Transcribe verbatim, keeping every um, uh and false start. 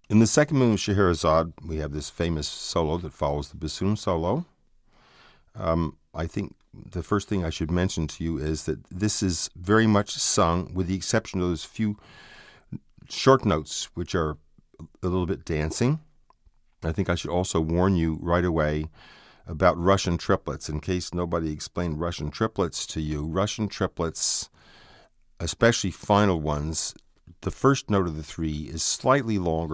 In the second movement of Scheherazade, we have this famous solo that follows the bassoon solo. Um, I think the first thing I should mention to you is that this is very much sung, with the exception of those few short notes, which are a little bit dancing. I think I should also warn you right away about Russian triplets, in case nobody explained Russian triplets to you. Russian triplets, especially final ones, the first note of the three is slightly longer